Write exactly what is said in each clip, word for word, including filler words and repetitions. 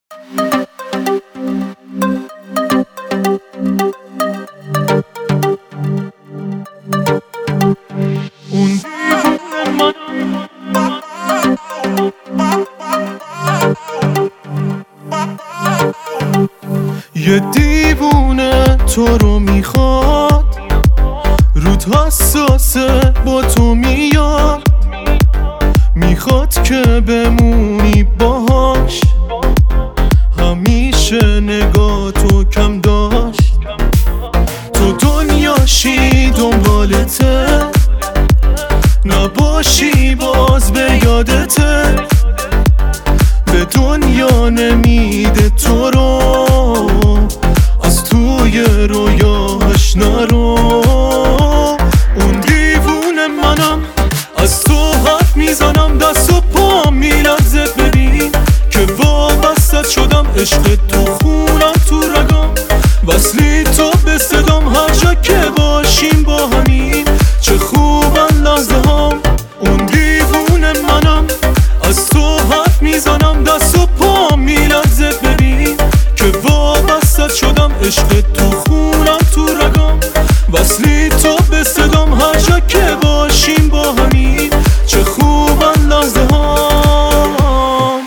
اون دیوونه من یه دیوونه تو رو میخواد، رود حساسه با تو میاد، میخواد که بمونی باهاش، همیشه نگاه تو کم داشت، تو دنیاشی دنبالته، نباشی باز به یادته، به دنیا نمیده تو رو، از توی رویاش نرو. اون دیوونه منم، از تو حرف میزنم، دست و پام میلرزه، ببین که وابستت شدم، عشق تو خونم تو رگام، وصلی تو به صدام، هر جا که باشیم با همین چه خوبن لحظه هام. اون دیوونه منم، از تو حرف میزنم، دست و پام میلرزه، ببین که وابستت شدم، عشق تو خونم تو رگام، وصلی تو به صدام، هر جا که باشیم با همین چه خوبن لحظه هام.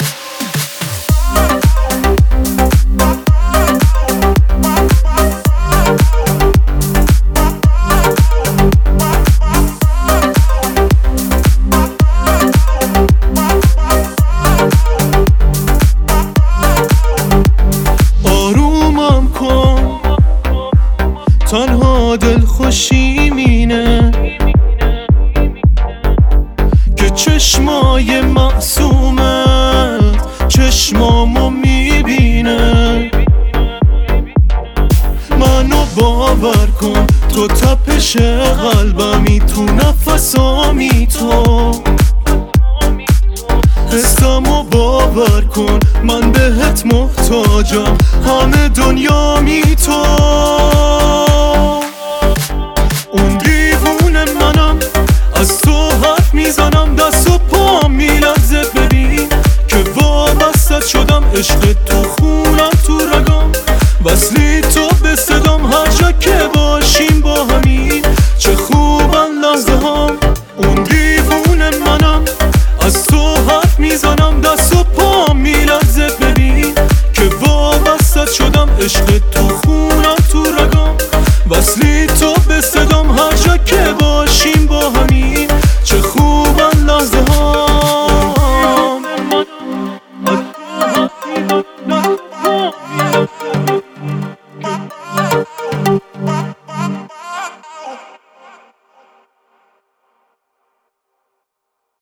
آرومم کن، تنها دل خوشیم اینه که چشمای معصومت چشمامو میبینه. منو باور کن، تو تپش قلبمی، تو نفسامی، تو حسمو باور کن، من بهت محتاجم، همه دنیامی تو. اون دیوونه منم، از تو حرف میزنم، دست و پام میلرزه، ببین که وابستت شدم، عشق تو خونم تو رگام، وصلی تو به صدام، هر جا که باشیم با همین چه خوبن لحظه هام. اون دیوونه منم، از تو